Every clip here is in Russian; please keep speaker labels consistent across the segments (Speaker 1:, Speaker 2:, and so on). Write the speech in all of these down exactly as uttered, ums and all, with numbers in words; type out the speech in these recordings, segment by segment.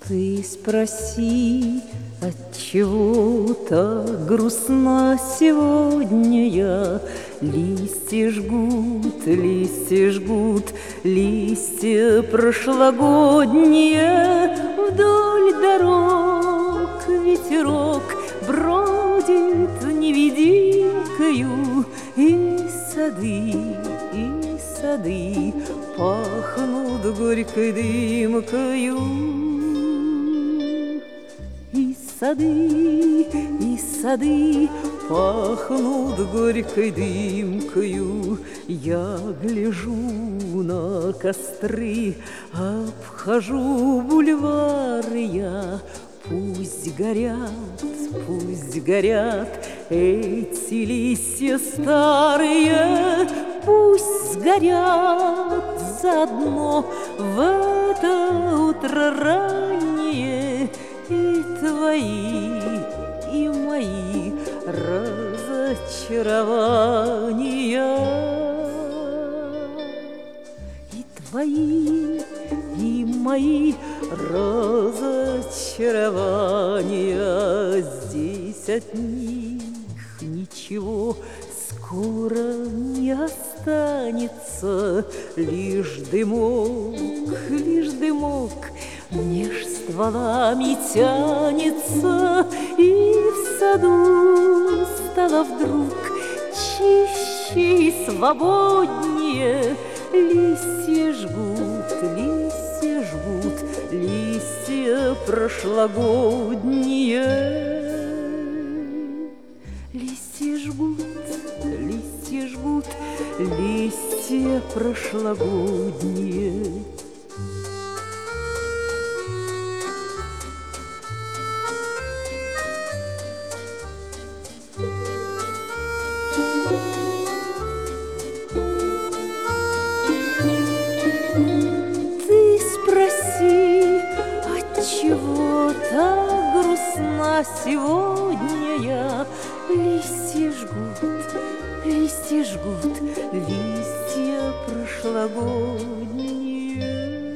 Speaker 1: Ты спроси, отчего так грустна сегодня я. Листья жгут, листья жгут, листья прошлогодние. Вдоль дорог ветерок бродит невидимкою, и сады, и сады пахнут горькой дымкою. И сады, и сады пахнут горькой дымкою. Я гляжу на костры, обхожу бульвары я. Пусть горят, пусть горят эти листья старые, пусть сгорят заодно в это утро раннее. И твои, и мои разочарования, и твои, и мои разочарования. Здесь от них ничего скоро не останется, лишь дымок, лишь дымок меж стволами тянется. И в саду стало вдруг чище и свободнее. Листья жгут, листья жгут, листья прошлогодние. Листья жгут, листья жгут, листья прошлогодние. Ты спроси, отчего так грустна сегодня я. Листья жгут, листья жгут, листья прошлогодние.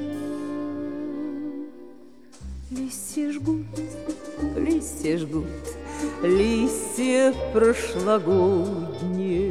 Speaker 1: Листья жгут, листья жгут, листья прошлогодние.